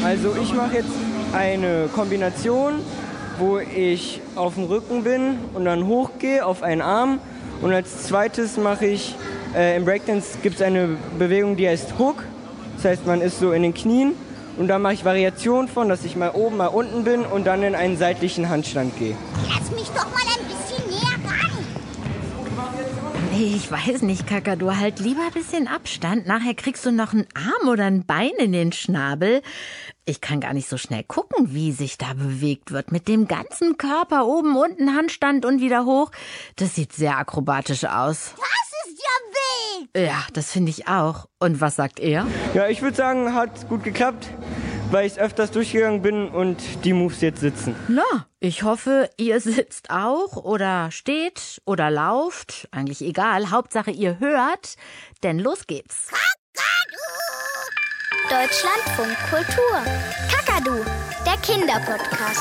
Also ich mache jetzt eine Kombination, wo ich auf dem Rücken bin und dann hochgehe auf einen Arm. Und als zweites mache ich, im Breakdance gibt es eine Bewegung, die heißt Hook. Das heißt, man ist so in den Knien. Und da mache ich Variationen von, dass ich mal oben, mal unten bin und dann in einen seitlichen Handstand gehe. Lass mich doch mal ein bisschen näher ran. Nee, ich weiß nicht, Kakadu. Halt lieber ein bisschen Abstand. Nachher kriegst du noch einen Arm oder ein Bein in den Schnabel. Ich kann gar nicht so schnell gucken, wie sich da bewegt wird. Mit dem ganzen Körper oben, unten, Handstand und wieder hoch. Das sieht sehr akrobatisch aus. Das ist ja wild. Ja, das finde ich auch. Und was sagt er? Ja, ich würde sagen, hat gut geklappt, weil ich öfters durchgegangen bin und die Moves jetzt sitzen. Na, ich hoffe, ihr sitzt auch oder steht oder lauft. Eigentlich egal. Hauptsache, ihr hört. Denn los geht's. Deutschlandfunk Kultur. Kakadu, der Kinderpodcast.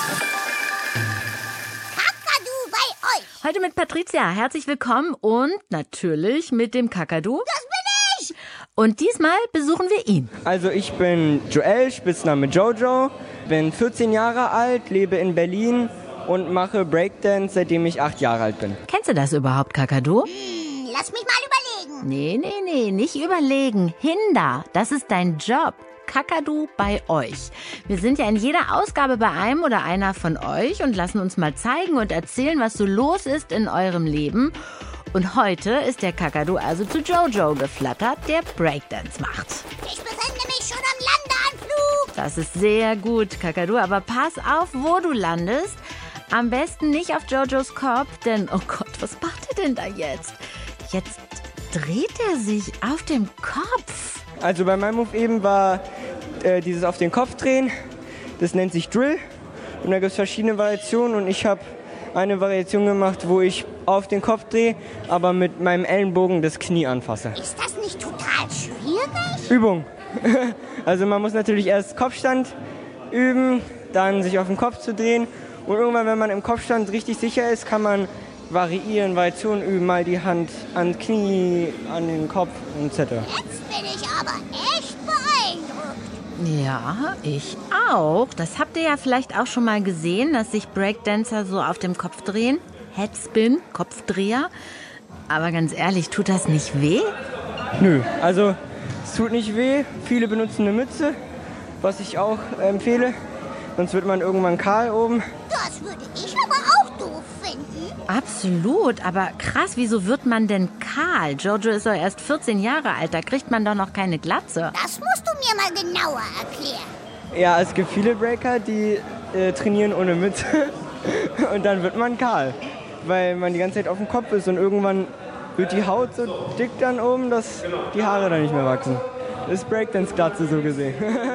Kakadu bei euch. Heute mit Patricia. Herzlich willkommen und natürlich mit dem Kakadu. Das bin ich. Und diesmal besuchen wir ihn. Also ich bin Joel, Spitzname Jojo, bin 14 Jahre alt, lebe in Berlin und mache Breakdance, seitdem ich 8 Jahre alt bin. Kennst du das überhaupt, Kakadu? Lass mich mal überlegen. Nee, nicht überlegen. Hinder, das ist dein Job. Kakadu bei euch. Wir sind ja in jeder Ausgabe bei einem oder einer von euch und lassen uns mal zeigen und erzählen, was so los ist in eurem Leben. Und heute ist der Kakadu also zu Jojo geflattert, der Breakdance macht. Ich befinde mich schon am Landeanflug. Das ist sehr gut, Kakadu, aber pass auf, wo du landest. Am besten nicht auf Jojos Kopf, denn, oh Gott, was macht er denn da jetzt? Jetzt dreht er sich auf dem Kopf. Also bei meinem Move eben war dieses auf den Kopf drehen, das nennt sich Drill. Und da gibt es verschiedene Variationen und ich habe eine Variation gemacht, wo ich auf den Kopf drehe, aber mit meinem Ellenbogen das Knie anfasse. Ist das nicht total schwierig? Übung. Also man muss natürlich erst Kopfstand üben, dann sich auf den Kopf zu drehen. Und irgendwann, wenn man im Kopfstand richtig sicher ist, kann man Variationen üben, mal die Hand an Knie, an den Kopf etc. Jetzt bin ich aber echt beeindruckt. Ja, ich auch. Das habt ihr ja vielleicht auch schon mal gesehen, dass sich Breakdancer so auf dem Kopf drehen. Headspin, Kopfdreher. Aber ganz ehrlich, tut das nicht weh? Nö, also es tut nicht weh. Viele benutzen eine Mütze, was ich auch empfehle. Sonst wird man irgendwann kahl oben. Das würde ich aber auch doof finden. Absolut, aber krass, wieso wird man denn kahl? Jojo ist doch erst 14 Jahre alt, da kriegt man doch noch keine Glatze. Das musst du mir mal genauer erklären. Ja, es gibt viele Breaker, die trainieren ohne Mütze und dann wird man kahl, weil man die ganze Zeit auf dem Kopf ist und irgendwann wird die Haut so dick dann oben, dass die Haare dann nicht mehr wachsen. Das ist Breakdance-Glatze so gesehen.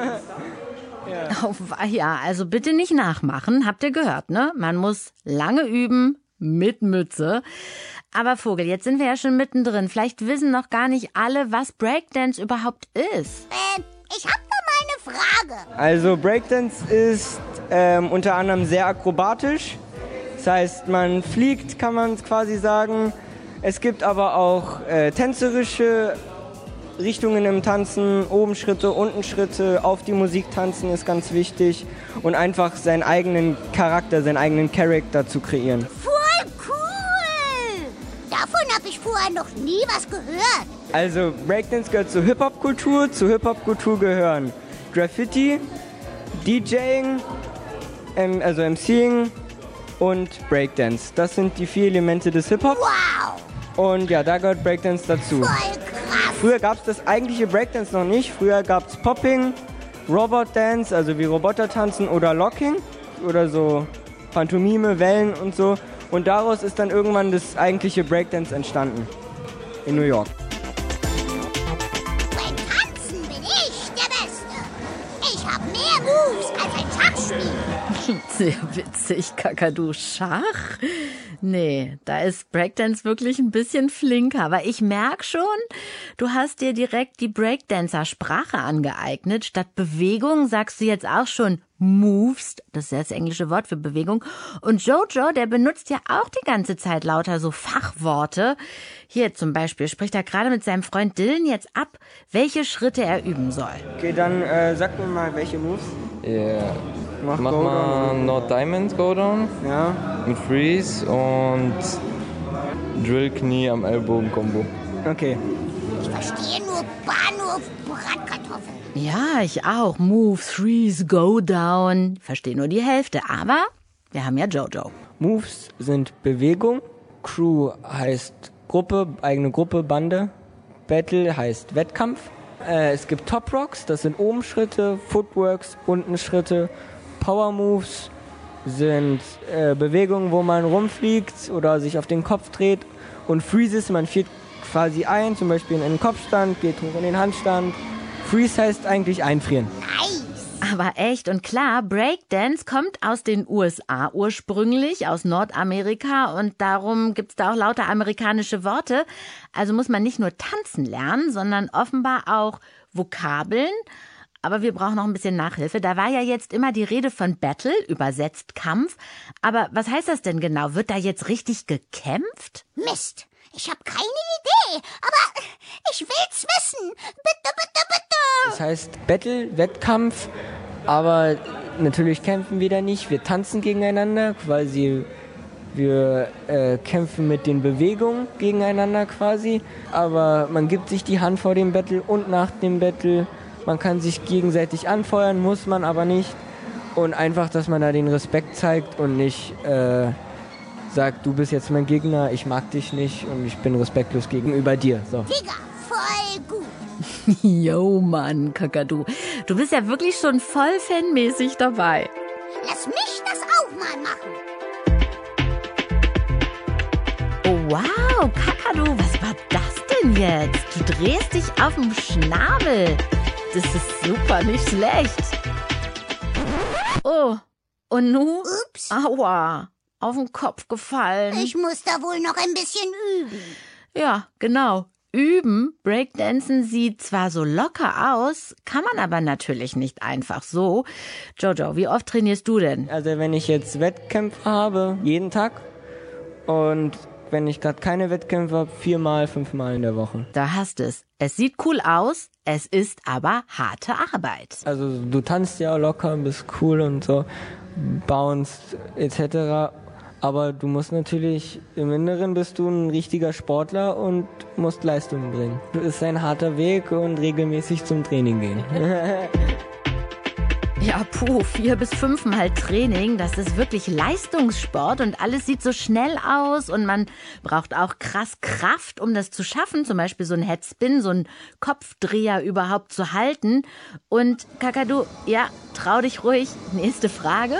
Oh, ja, also bitte nicht nachmachen, habt ihr gehört, ne? Man muss lange üben mit Mütze. Aber Vogel, jetzt sind wir ja schon mittendrin. Vielleicht wissen noch gar nicht alle, was Breakdance überhaupt ist. Ich habe da mal eine Frage. Also Breakdance ist unter anderem sehr akrobatisch. Das heißt, man fliegt, kann man quasi sagen. Es gibt aber auch tänzerische Richtungen im Tanzen, oben Schritte, unten Schritte, auf die Musik tanzen ist ganz wichtig und einfach seinen eigenen Charakter, seinen eigenen Charakter zu kreieren. Voll cool. Davon habe ich vorher noch nie was gehört. Also Breakdance gehört zur Hip-Hop-Kultur. Zur Hip-Hop-Kultur gehören Graffiti, DJing, also MCing und Breakdance. Das sind die 4 Elemente des Hip-Hop. Wow. Und ja, da gehört Breakdance dazu. Voll krass. Früher gab es das eigentliche Breakdance noch nicht. Früher gab es Popping, Robot Dance, also wie Roboter tanzen, oder Locking oder so Pantomime, Wellen und so. Und daraus ist dann irgendwann das eigentliche Breakdance entstanden in New York. Beim Tanzen bin ich der Beste. Ich habe mehr Moves als ein Schachspiel. Sehr witzig, Kakadu. Schach? Nee, da ist Breakdance wirklich ein bisschen flinker. Aber ich merke schon, du hast dir direkt die Breakdancer-Sprache angeeignet. Statt Bewegung sagst du jetzt auch schon Moves. Das ist ja das englische Wort für Bewegung. Und Jojo, der benutzt ja auch die ganze Zeit lauter so Fachworte. Hier zum Beispiel spricht er gerade mit seinem Freund Dylan jetzt ab, welche Schritte er üben soll. Okay, dann sag mir mal, welche Moves. Yeah. Mach Mach Go mal Down. Nord Diamond Go Down Ja. mit Freeze und Drill Knie am Ellbogen-Kombo. Okay. Ich verstehe nur Bahnhof Bratkartoffeln. Ja, ich auch. Move, Freeze, Go Down. Verstehe nur die Hälfte, aber wir haben ja Jojo. Moves sind Bewegung. Crew heißt Gruppe, eigene Gruppe, Bande. Battle heißt Wettkampf. Es gibt Top Rocks, das sind oben Schritte. Footworks, unten Schritte. Power Moves sind Bewegungen, wo man rumfliegt oder sich auf den Kopf dreht. Und Freezes, man friert quasi ein, zum Beispiel in den Kopfstand, geht hoch in den Handstand. Freeze heißt eigentlich einfrieren. Nice. Aber echt und klar, Breakdance kommt aus den USA ursprünglich, aus Nordamerika und darum gibt's da auch lauter amerikanische Worte. Also muss man nicht nur tanzen lernen, sondern offenbar auch Vokabeln. Aber wir brauchen noch ein bisschen Nachhilfe. Da war ja jetzt immer die Rede von Battle, übersetzt Kampf. Aber was heißt das denn genau? Wird da jetzt richtig gekämpft? Mist. Ich habe keine Idee, aber ich will's wissen. Bitte, bitte, bitte. Das heißt Battle, Wettkampf, aber natürlich kämpfen wir da nicht. Wir tanzen gegeneinander, quasi wir kämpfen mit den Bewegungen gegeneinander quasi. Aber man gibt sich die Hand vor dem Battle und nach dem Battle. Man kann sich gegenseitig anfeuern, muss man aber nicht. Und einfach, dass man da den Respekt zeigt und nicht sagt, du bist jetzt mein Gegner, ich mag dich nicht und ich bin respektlos gegenüber dir. So. Digga, voll gut. Yo, Mann, Kakadu. Du bist ja wirklich schon voll fanmäßig dabei. Lass mich das auch mal machen. Oh, wow, Kakadu, was war das denn jetzt? Du drehst dich auf dem Schnabel. Das ist super, nicht schlecht. Oh, und nu? Ups. Aua, auf den Kopf gefallen. Ich muss da wohl noch ein bisschen üben. Ja, genau. Üben, Breakdancen sieht zwar so locker aus, kann man aber natürlich nicht einfach so. Jojo, wie oft trainierst du denn? Also wenn ich jetzt Wettkämpfe habe, jeden Tag. Und wenn ich gerade keine Wettkämpfe habe, 4-mal, 5-mal in der Woche. Da hast es. Es sieht cool aus, es ist aber harte Arbeit. Also du tanzt ja locker, bist cool und so, bounce etc. Aber du musst natürlich, im Inneren bist du ein richtiger Sportler und musst Leistungen bringen. Es ist ein harter Weg und regelmäßig zum Training gehen. Ja, 4 bis 5 Mal Training, das ist wirklich Leistungssport und alles sieht so schnell aus und man braucht auch krass Kraft, um das zu schaffen, zum Beispiel so ein Headspin, so ein Kopfdreher überhaupt zu halten. Und Kakadu, ja, trau dich ruhig. Nächste Frage.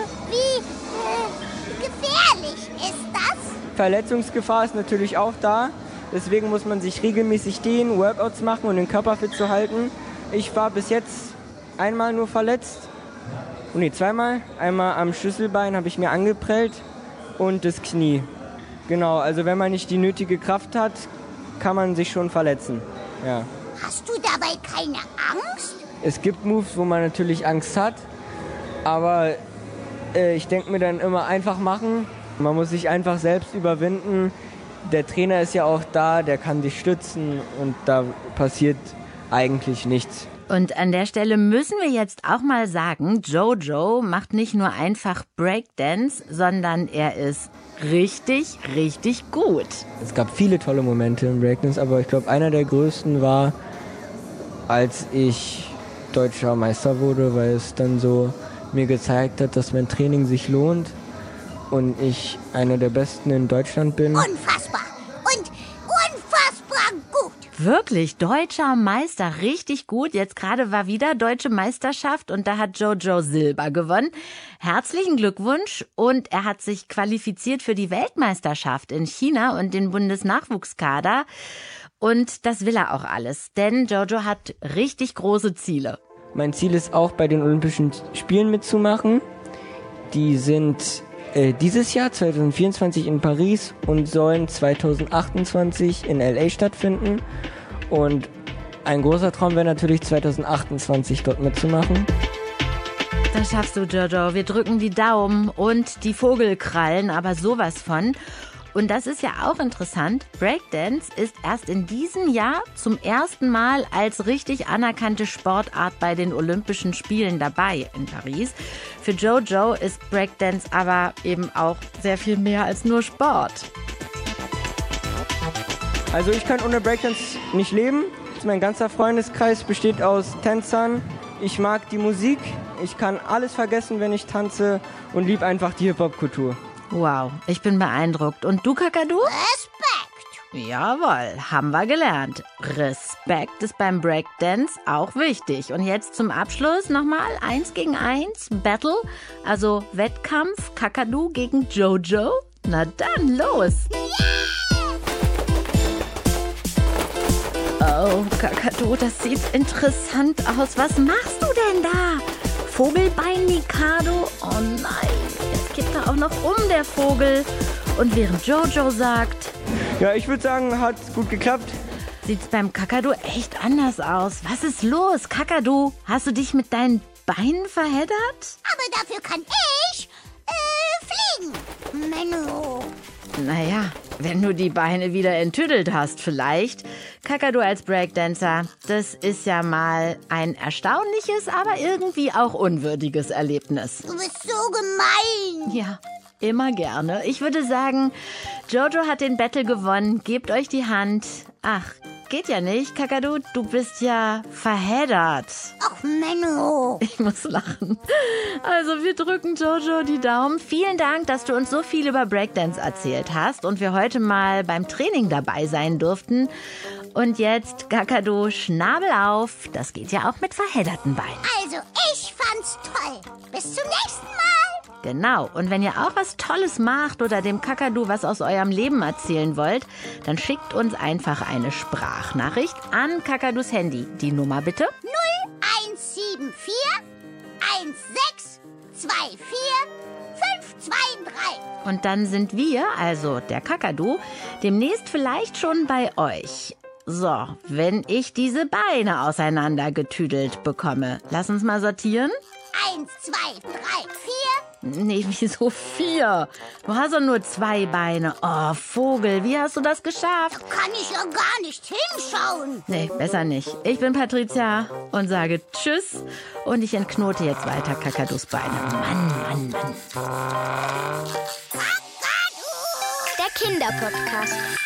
Wie gefährlich ist das? Verletzungsgefahr ist natürlich auch da. Deswegen muss man sich regelmäßig dehnen, Workouts machen, um den Körper fit zu halten. Ich war bis jetzt einmal nur verletzt. Nee, 2-mal. Einmal am Schlüsselbein habe ich mir angeprellt und das Knie. Genau, also wenn man nicht die nötige Kraft hat, kann man sich schon verletzen. Ja. Hast du dabei keine Angst? Es gibt Moves, wo man natürlich Angst hat, aber ich denke mir dann immer einfach machen. Man muss sich einfach selbst überwinden. Der Trainer ist ja auch da, der kann dich stützen und da passiert eigentlich nichts. Und an der Stelle müssen wir jetzt auch mal sagen, Jojo macht nicht nur einfach Breakdance, sondern er ist richtig, richtig gut. Es gab viele tolle Momente im Breakdance, aber ich glaube, einer der größten war, als ich deutscher Meister wurde, weil es dann so mir gezeigt hat, dass mein Training sich lohnt und ich einer der Besten in Deutschland bin. Unfassbar. Und unfassbar gut. Wirklich, deutscher Meister, richtig gut. Jetzt gerade war wieder Deutsche Meisterschaft und da hat Jojo Silber gewonnen. Herzlichen Glückwunsch und er hat sich qualifiziert für die Weltmeisterschaft in China und den Bundesnachwuchskader. Und das will er auch alles, denn Jojo hat richtig große Ziele. Mein Ziel ist auch, bei den Olympischen Spielen mitzumachen. Die sind dieses Jahr 2024 in Paris und sollen 2028 in LA stattfinden. Und ein großer Traum wäre natürlich 2028 dort mitzumachen. Das schaffst du, Jojo. Wir drücken die Daumen und die Vogelkrallen, aber sowas von. Und das ist ja auch interessant. Breakdance ist erst in diesem Jahr zum ersten Mal als richtig anerkannte Sportart bei den Olympischen Spielen dabei in Paris. Für Jojo ist Breakdance aber eben auch sehr viel mehr als nur Sport. Also ich kann ohne Breakdance nicht leben. Mein ganzer Freundeskreis besteht aus Tänzern. Ich mag die Musik. Ich kann alles vergessen, wenn ich tanze und liebe einfach die Hip-Hop-Kultur. Wow, ich bin beeindruckt. Und du, Kakadu? Respekt. Jawohl, haben wir gelernt. Respekt ist beim Breakdance auch wichtig. Und jetzt zum Abschluss nochmal 1 gegen 1 Battle, also Wettkampf Kakadu gegen Jojo. Na dann, los! Oh, Kakadu, das sieht interessant aus. Was machst du denn da? Vogelbein Mikado? Oh nein, jetzt kippt er auch noch um, der Vogel. Und während Jojo sagt... Ja, ich würde sagen, hat gut geklappt. Sieht's beim Kakadu echt anders aus. Was ist los, Kakadu? Hast du dich mit deinen Beinen verheddert? Aber dafür kann ich fliegen. Menno. Naja, wenn du die Beine wieder enttüdelt hast vielleicht. Kakadu als Breakdancer, das ist ja mal ein erstaunliches, aber irgendwie auch unwürdiges Erlebnis. Du bist so gemein. Ja, immer gerne. Ich würde sagen, Jojo hat den Battle gewonnen. Gebt euch die Hand. Ach, geht ja nicht, Kakadu. Du bist ja verheddert. Ach, Menno. Ich muss lachen. Also wir drücken Jojo die Daumen. Vielen Dank, dass du uns so viel über Breakdance erzählt hast und wir heute mal beim Training dabei sein durften. Und jetzt, Kakadu, Schnabel auf. Das geht ja auch mit verhedderten Beinen. Also, ich fand's toll. Bis zum nächsten Mal. Genau. Und wenn ihr auch was Tolles macht oder dem Kakadu was aus eurem Leben erzählen wollt, dann schickt uns einfach eine Sprachnachricht an Kakadus Handy. Die Nummer bitte? 0174 1624 523. Und dann sind wir, also der Kakadu, demnächst vielleicht schon bei euch. So, wenn ich diese Beine auseinandergetüdelt bekomme. Lass uns mal sortieren. 1, 2, 3, 4. Nee, wieso 4? Du hast doch nur 2 Beine. Oh, Vogel, wie hast du das geschafft? Kann ich ja gar nicht hinschauen. Nee, besser nicht. Ich bin Patricia und sage Tschüss. Und ich entknote jetzt weiter Kakadus Beine. Mann. Kakadu. Der Kinderpodcast.